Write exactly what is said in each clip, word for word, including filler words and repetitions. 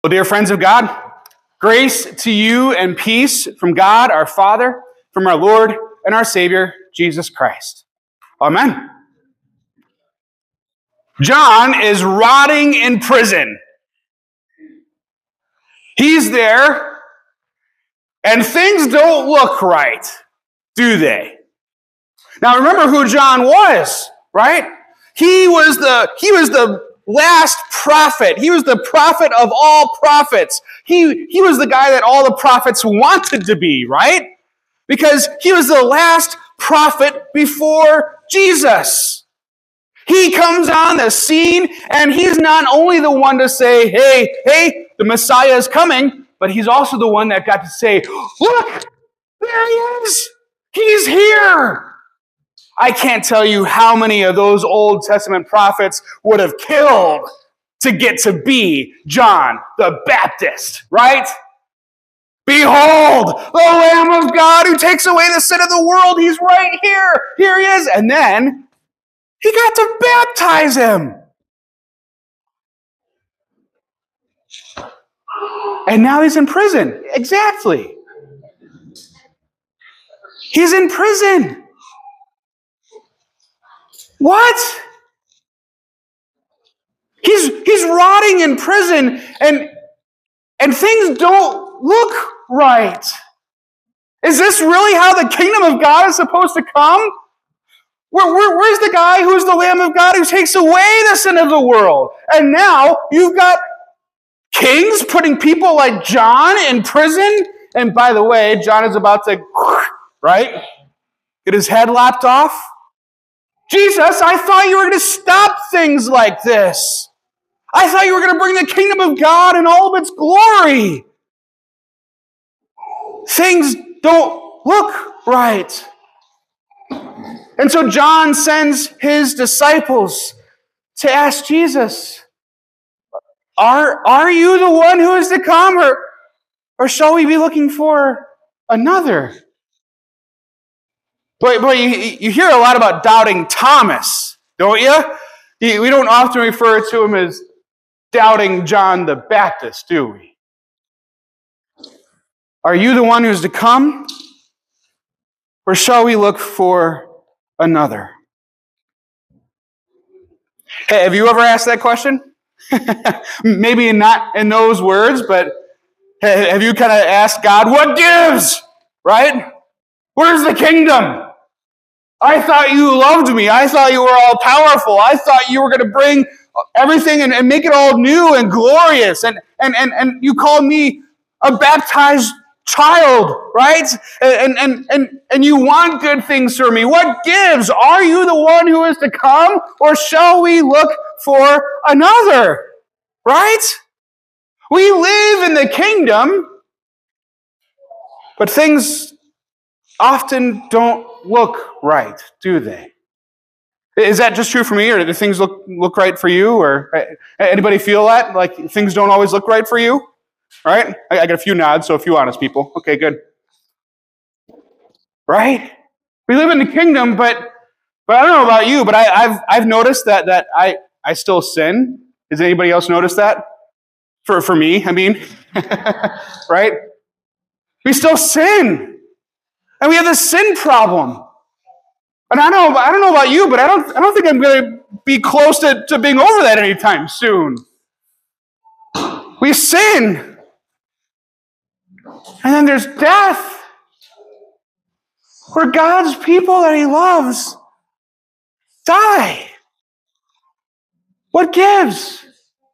Well, dear friends of God, grace to you and peace from God, our Father, from our Lord and our Savior, Jesus Christ. Amen. John is rotting in prison. He's there, and things don't look right, do they? Now remember who John was, right? He was the, he was the last prophet. He was the prophet of all prophets. He, he was the guy that all the prophets wanted to be, right? Because he was the last prophet before Jesus. He comes on the scene, and he's not only the one to say, hey, hey, the Messiah is coming, but he's also the one that got to say, look, there he is. He's here. I can't tell you how many of those Old Testament prophets would have killed to get to be John the Baptist, right? Behold, the Lamb of God who takes away the sin of the world. He's right here. Here he is. And then he got to baptize him. And now he's in prison. Exactly. He's in prison. What? He's, he's rotting in prison, and, and things don't look right. Is this really how the kingdom of God is supposed to come? Where, where, where's the guy who's the Lamb of God who takes away the sin of the world? And now you've got kings putting people like John in prison. And by the way, John is about to, right, get his head lopped off. Jesus, I thought you were going to stop things like this. I thought you were going to bring the kingdom of God in all of its glory. Things don't look right. And so John sends his disciples to ask Jesus, are, are you the one who is to come, or, or shall we be looking for another? Boy, boy, you, you hear a lot about doubting Thomas, don't you? We don't often refer to him as doubting John the Baptist, do we? Are you the one who's to come? Or shall we look for another? Hey, have you ever asked that question? Maybe not in those words, but have you kind of asked God, what gives? Right? Where's the kingdom? I thought you loved me. I thought you were all powerful. I thought you were going to bring everything and, and make it all new and glorious. And, and, and, and you called me a baptized child, right? And, and, and, and you want good things for me. What gives? Are you the one who is to come, or shall we look for another? Right? We live in the kingdom, but things often don't look right, do they? Is that just true for me, or do things look look right for you? Or anybody feel that? Like things don't always look right for you? Right? I, I got a few nods, so a few honest people. Okay, good. Right? We live in the kingdom, but but I don't know about you, but I, I've I've noticed that that I, I still sin. Has anybody else noticed that? For for me, I mean. Right? We still sin. And we have this sin problem. And I don't, I don't know about you, but I don't, I don't think I'm going to be close to, to being over that anytime soon. We sin. And then there's death. Where God's people that he loves die. What gives?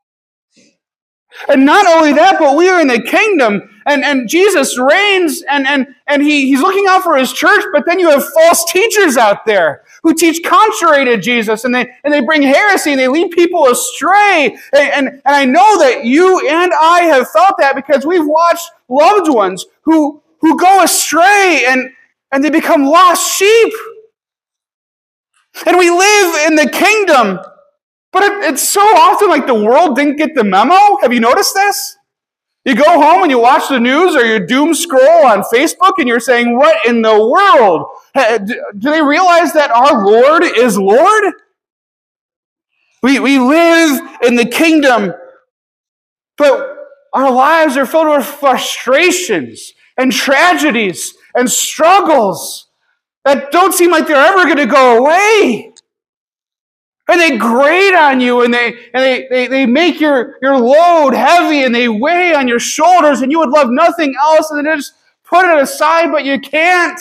And not only that, but we are in the kingdom, and, and Jesus reigns, and, and, and he, he's looking out for his church, but then you have false teachers out there who teach contrary to Jesus, and they, and they bring heresy, and they lead people astray. And, and, and I know that you and I have felt that because we've watched loved ones who, who go astray, and, and they become lost sheep. And we live in the kingdom, but it, it's so often like the world didn't get the memo. Have you noticed this? You go home and you watch the news, or you doom scroll on Facebook, and you're saying, what in the world? Do they realize that our Lord is Lord? We, we live in the kingdom, but our lives are filled with frustrations and tragedies and struggles that don't seem like they're ever going to go away. And they grate on you, and they and they, they, they make your, your load heavy, and they weigh on your shoulders, and you would love nothing else, and then just put it aside, but you can't.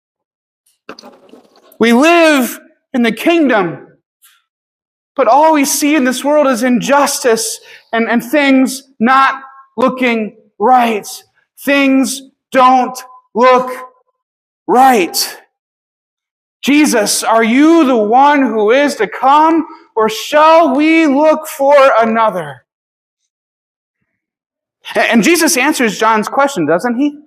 We live in the kingdom, but all we see in this world is injustice and, and things not looking right. Things don't look right. Jesus, are you the one who is to come, or shall we look for another? And Jesus answers John's question, doesn't he? He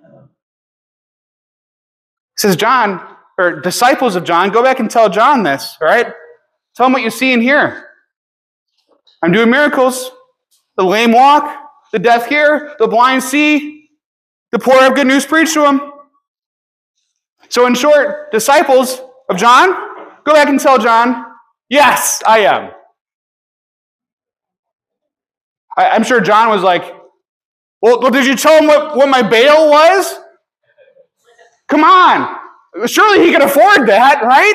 says, John, or disciples of John, go back and tell John this, all right? Tell him what you see and hear. I'm doing miracles. The lame walk, the deaf hear, the blind see, the poor have good news preached to them. So in short, disciples of John, go back and tell John, yes, I am. I, I'm sure John was like, well, well, did you tell him what, what my bail was? Come on. Surely he could afford that, right?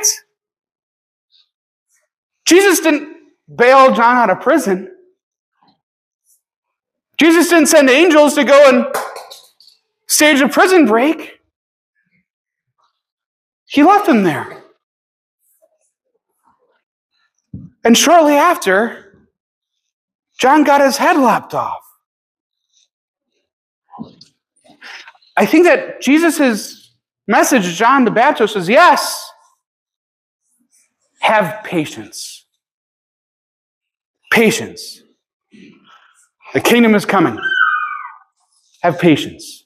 Jesus didn't bail John out of prison. Jesus didn't send angels to go and stage a prison break. He left him there. And shortly after, John got his head lopped off. I think that Jesus' message to John the Baptist was, yes, have patience. Patience. The kingdom is coming. Have patience.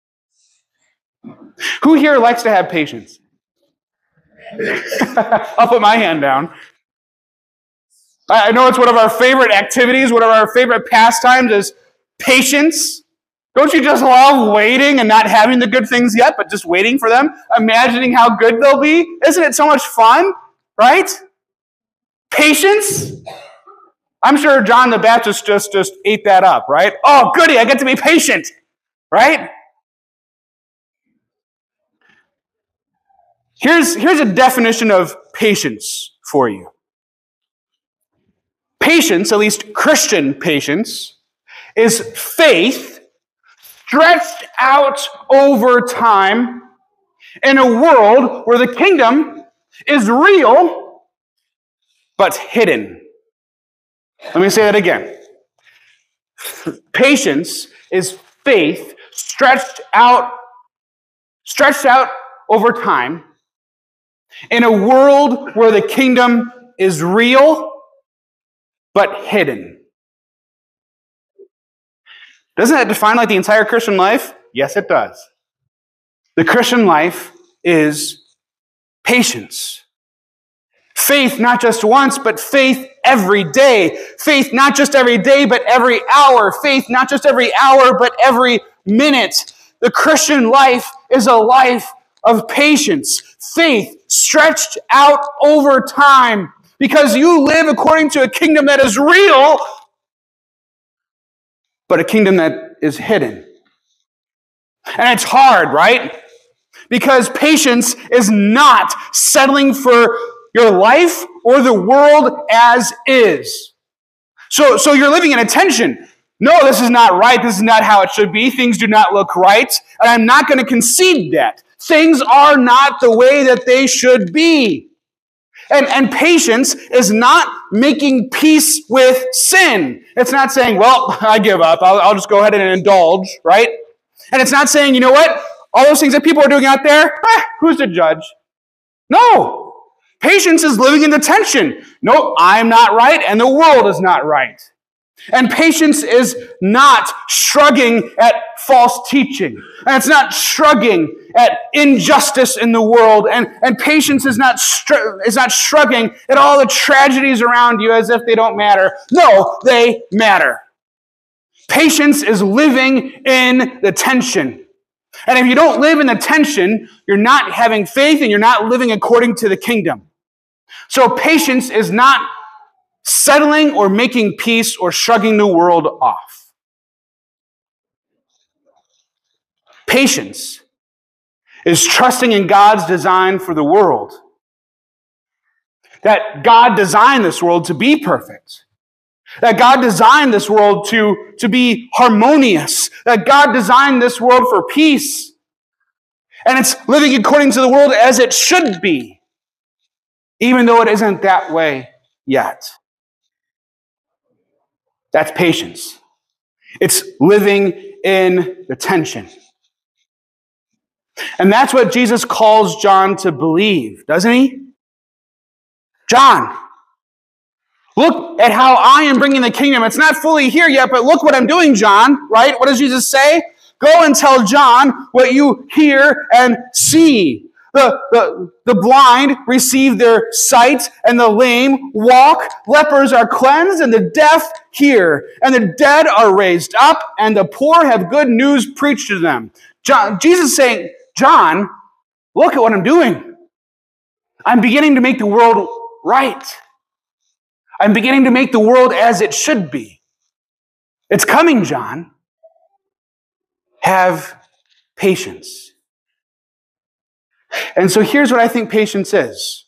Who here likes to have patience? I'll put my hand down. I know it's one of our favorite activities, one of our favorite pastimes is patience. Don't you just love waiting and not having the good things yet, but just waiting for them, imagining how good they'll be? Isn't it so much fun, right? Patience. I'm sure John the Baptist just, just ate that up, right? Oh, goody, I get to be patient, right? Here's, here's a definition of patience for you. Patience, at least Christian patience, is faith stretched out over time in a world where the kingdom is real but hidden. Let me say that again. Patience is faith stretched out, stretched out over time in a world where the kingdom is real but hidden. Doesn't that define like the entire Christian life? Yes, it does. The Christian life is patience. Faith not just once, but faith every day. Faith not just every day, but every hour. Faith not just every hour, but every minute. The Christian life is a life of patience. Faith stretched out over time because you live according to a kingdom that is real, but a kingdom that is hidden. And it's hard, right? Because patience is not settling for your life or the world as is. So, so you're living in a tension. No, this is not right. This is not how it should be. Things do not look right. And I'm not going to concede that. Things are not the way that they should be. And, and patience is not making peace with sin. It's not saying, well, I give up. I'll, I'll just go ahead and indulge, right? And it's not saying, you know what? All those things that people are doing out there, eh, who's the judge? No. Patience is living in the tension. No, I'm not right, and the world is not right. And patience is not shrugging at false teaching. And it's not shrugging at injustice in the world. And, and patience is not, str- is not shrugging at all the tragedies around you as if they don't matter. No, they matter. Patience is living in the tension. And if you don't live in the tension, you're not having faith and you're not living according to the kingdom. So patience is not settling or making peace or shrugging the world off. Patience is trusting in God's design for the world. That God designed this world to be perfect. That God designed this world to, to be harmonious. That God designed this world for peace. And it's living according to the world as it should be, even though it isn't that way yet. That's patience. It's living in the tension. And that's what Jesus calls John to believe, doesn't he? John, look at how I am bringing the kingdom. It's not fully here yet, but look what I'm doing, John, right? What does Jesus say? Go and tell John what you hear and see. The, the, the blind receive their sight, and the lame walk. Lepers are cleansed, and the deaf hear. And the dead are raised up, and the poor have good news preached to them. John, Jesus is saying, John, look at what I'm doing. I'm beginning to make the world right. I'm beginning to make the world as it should be. It's coming, John. Have patience. And so here's what I think patience is.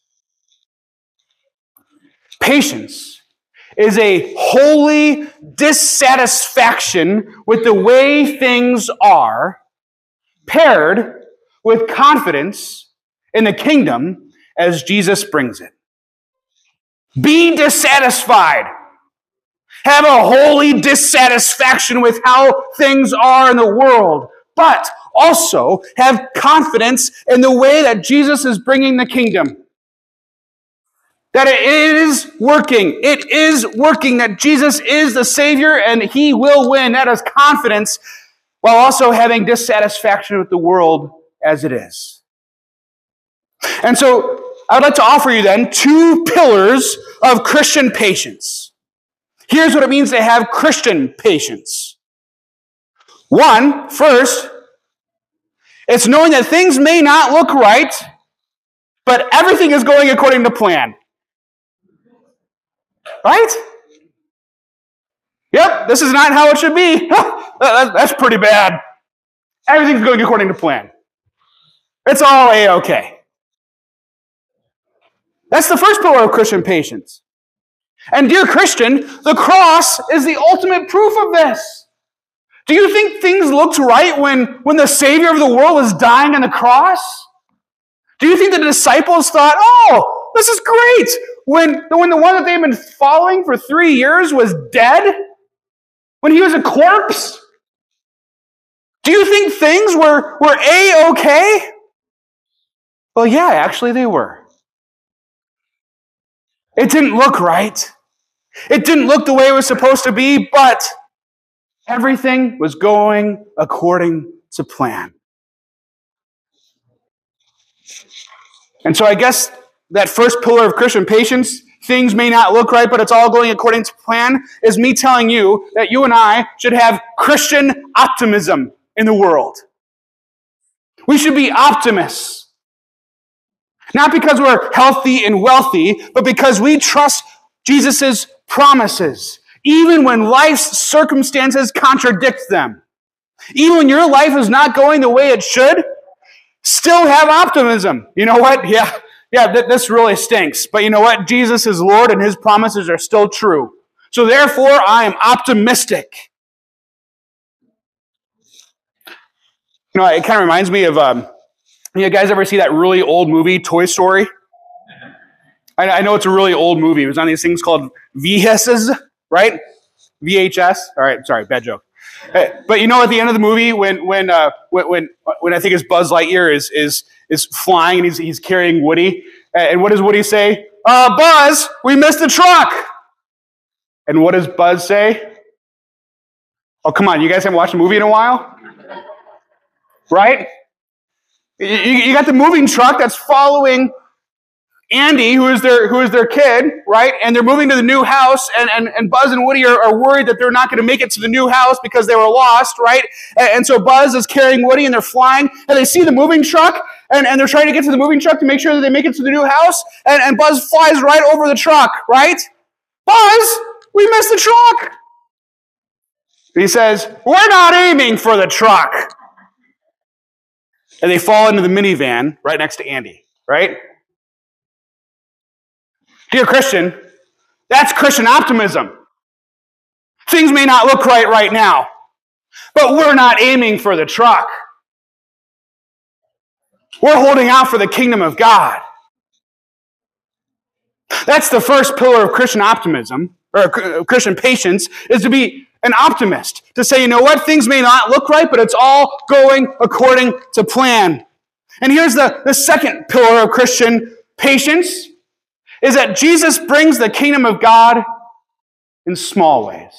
Patience is a holy dissatisfaction with the way things are, paired with confidence in the kingdom as Jesus brings it. Be dissatisfied. Have a holy dissatisfaction with how things are in the world, but also have confidence in the way that Jesus is bringing the kingdom. That it is working. It is working. That Jesus is the Savior and He will win. That is confidence, while also having dissatisfaction with the world as it is. And so, I'd like to offer you then two pillars of Christian patience. Here's what it means to have Christian patience. One, first, it's knowing that things may not look right, but everything is going according to plan. Right? Yep, this is not how it should be. That's pretty bad. Everything's going according to plan. It's all A-okay. That's the first pillar of Christian patience. And dear Christian, the cross is the ultimate proof of this. Do you think things looked right when, when the Savior of the world was dying on the cross? Do you think the disciples thought, oh, this is great, when, when the one that they've been following for three years was dead? When he was a corpse? Do you think things were, were A-okay? Well, yeah, actually they were. It didn't look right. It didn't look the way it was supposed to be, but everything was going according to plan. And so I guess that first pillar of Christian patience, things may not look right, but it's all going according to plan, is me telling you that you and I should have Christian optimism in the world. We should be optimists. Not because we're healthy and wealthy, but because we trust Jesus' promises, even when life's circumstances contradict them. Even when your life is not going the way it should, still have optimism. You know what? Yeah, yeah, th- this really stinks. But you know what? Jesus is Lord and His promises are still true. So therefore, I am optimistic. You know, it kind of reminds me of... Um, You guys ever see that really old movie, Toy Story? I, I know it's a really old movie. It was on these things called V H Ses, right? V H S. All right, sorry, bad joke. But you know, at the end of the movie, when when uh, when when I think it's Buzz Lightyear is is is flying and he's he's carrying Woody, and what does Woody say? Uh, Buzz, we missed the truck. And what does Buzz say? Oh, come on, you guys haven't watched a movie in a while, right? You got the moving truck that's following Andy, who is their who is their kid, right? And they're moving to the new house, and, and, and Buzz and Woody are, are worried that they're not going to make it to the new house because they were lost, right? And, and so Buzz is carrying Woody, and they're flying, and they see the moving truck, and, and they're trying to get to the moving truck to make sure that they make it to the new house, and, and Buzz flies right over the truck, right? Buzz, we missed the truck. He says, we're not aiming for the truck. and they fall into the minivan right next to Andy, right? Dear Christian, that's Christian optimism. Things may not look right right now, but we're not aiming for the truck. We're holding out for the kingdom of God. That's the first pillar of Christian optimism, or Christian patience, is to be an optimist. To say, you know what, things may not look right, but it's all going according to plan. And here's the, the second pillar of Christian patience, is that Jesus brings the kingdom of God in small ways,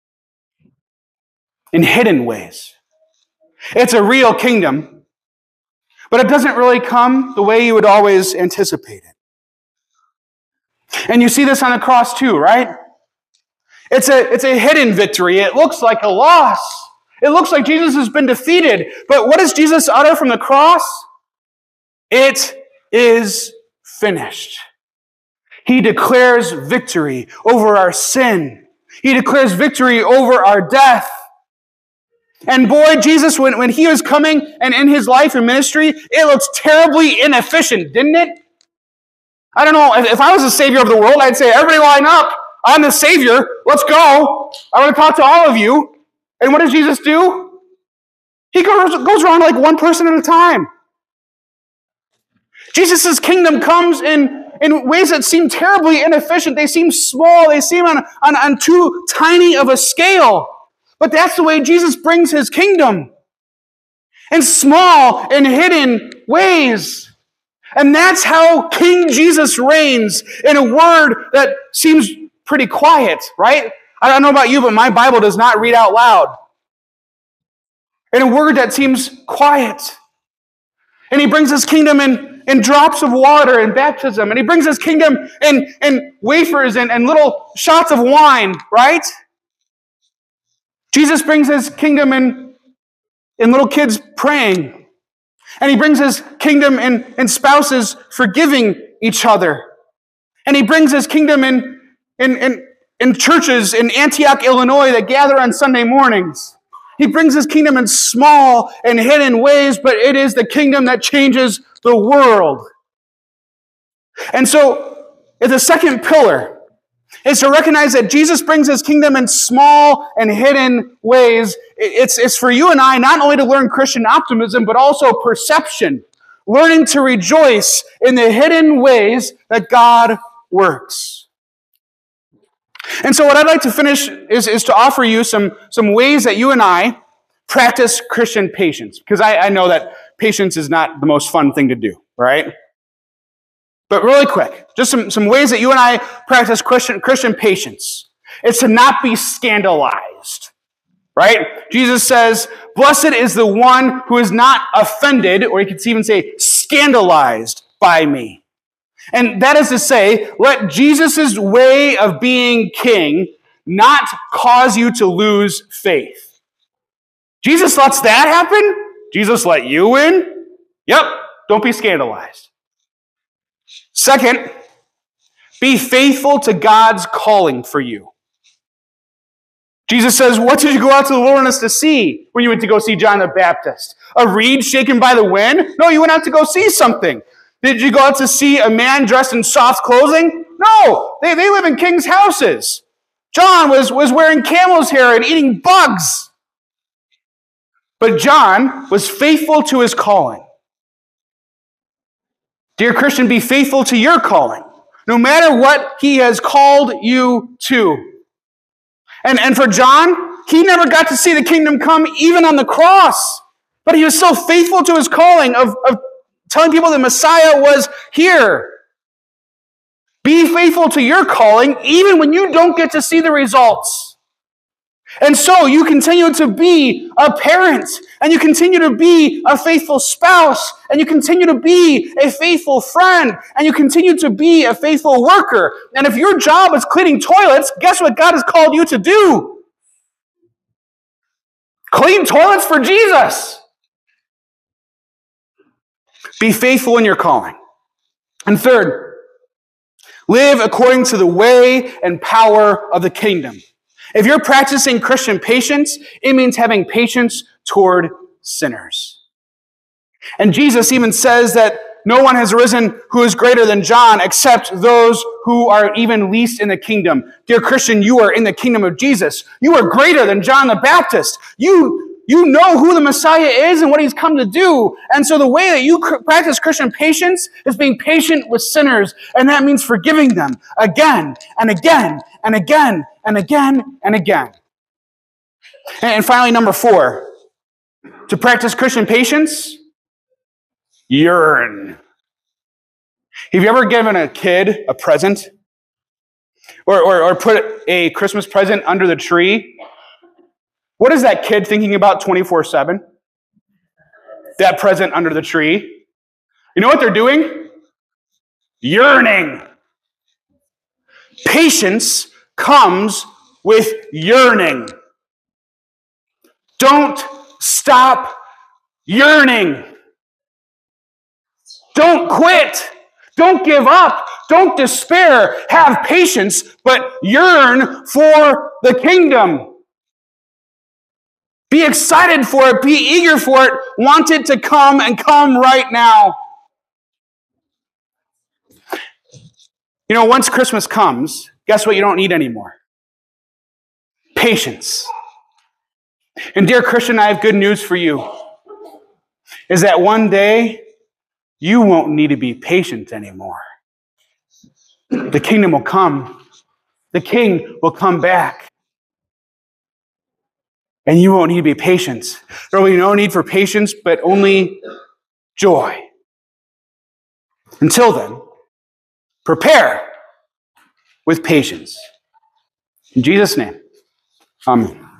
in hidden ways. It's a real kingdom, but it doesn't really come the way you would always anticipate it. And you see this on the cross too, right? It's a, it's a hidden victory. It looks like a loss. It looks like Jesus has been defeated. But what does Jesus utter from the cross? It is finished. He declares victory over our sin. He declares victory over our death. And boy, Jesus, when, when he was coming and in his life and ministry, it looks terribly inefficient, didn't it? I don't know, if, if I was the Savior of the world, I'd say, everybody line up. I'm the Savior. Let's go. I want to talk to all of you. And what does Jesus do? He goes, goes around like one person at a time. Jesus' kingdom comes in, in ways that seem terribly inefficient. They seem small. They seem on, on, on too tiny of a scale. But that's the way Jesus brings his kingdom. In small and hidden ways. And that's how King Jesus reigns, in a word that seems pretty quiet, right? I don't know about you, but my Bible does not read out loud. In a word that seems quiet. And he brings his kingdom in, in drops of water in baptism. And he brings his kingdom in, in wafers and, and little shots of wine, right? Jesus brings his kingdom in, in little kids praying. And he brings his kingdom in, in spouses forgiving each other. And he brings his kingdom in, in, in, in churches in Antioch, Illinois that gather on Sunday mornings. He brings his kingdom in small and hidden ways, but it is the kingdom that changes the world. And so, the second pillar is to recognize that Jesus brings his kingdom in small and hidden ways. It's, it's for you and I not only to learn Christian optimism, but also perception. Learning to rejoice in the hidden ways that God works. And so what I'd like to finish is, is to offer you some, some ways that you and I practice Christian patience. Because I, I know that patience is not the most fun thing to do, right? But really quick, just some, some ways that you and I practice Christian, Christian patience. It's to not be scandalized, right? Jesus says, blessed is the one who is not offended, or you could even say scandalized by me. And that is to say, let Jesus' way of being king not cause you to lose faith. Jesus lets that happen? Jesus let you in? Yep, don't be scandalized. Second, be faithful to God's calling for you. Jesus says, what did you go out to the wilderness to see when you went to go see John the Baptist? A reed shaken by the wind? No, you went out to go see something. Did you go out to see a man dressed in soft clothing? No, they, they live in king's houses. John was, was wearing camel's hair and eating bugs. But John was faithful to his calling. Dear Christian, be faithful to your calling, no matter what he has called you to. And, and for John, he never got to see the kingdom come even on the cross. But he was so faithful to his calling of, of telling people the Messiah was here. Be faithful to your calling even when you don't get to see the results. And so you continue to be a parent, and you continue to be a faithful spouse, and you continue to be a faithful friend, and you continue to be a faithful worker. And if your job is cleaning toilets, guess what God has called you to do? Clean toilets for Jesus. Be faithful in your calling. And third, live according to the way and power of the kingdom. If you're practicing Christian patience, it means having patience toward sinners. And Jesus even says that no one has risen who is greater than John except those who are even least in the kingdom. Dear Christian, you are in the kingdom of Jesus. You are greater than John the Baptist. You, you know who the Messiah is and what he's come to do. And so the way that you practice Christian patience is being patient with sinners. And that means forgiving them again and again and again and again and again. And finally, number four, to practice Christian patience, yearn. Have you ever given a kid a present? Or, or, or put a Christmas present under the tree? What is that kid thinking about twenty-four seven? That present under the tree. You know what they're doing? Yearning. Patience comes with yearning. Don't stop yearning. Don't quit. Don't give up. Don't despair. Have patience, but yearn for the kingdom. Be excited for it. Be eager for it. Want it to come and come right now. You know, once Christmas comes, guess what you don't need anymore? Patience. And dear Christian, I have good news for you. Is that one day, you won't need to be patient anymore. The kingdom will come. The king will come back. And you won't need to be patient. There will be no need for patience, but only joy. Until then, prepare with patience. In Jesus' name, amen.